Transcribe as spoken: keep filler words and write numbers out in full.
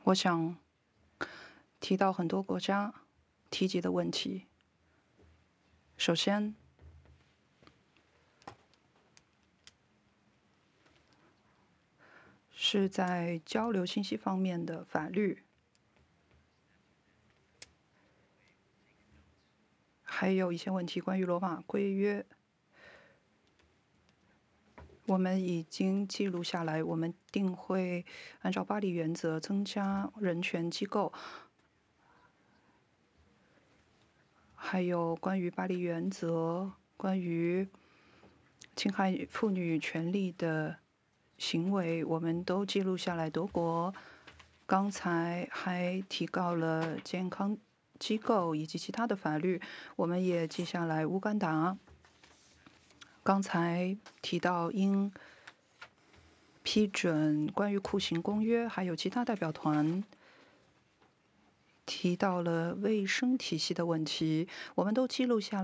我想提到很多国家提及的问题。首先，是在交流信息方面的法律，还有一些问题关于罗马规约，我们已经记录下来，我们定会按照巴黎原则增加人权机构，还有关于巴黎原则关于侵害妇女权利的行为，我们都记录下来。德国刚才还提到了健康机构以及其他的法律，我们也记下来。乌干达刚才提到应批准关于酷刑公约，还有其他代表团提到了卫生体系的问题，我们都记录下来。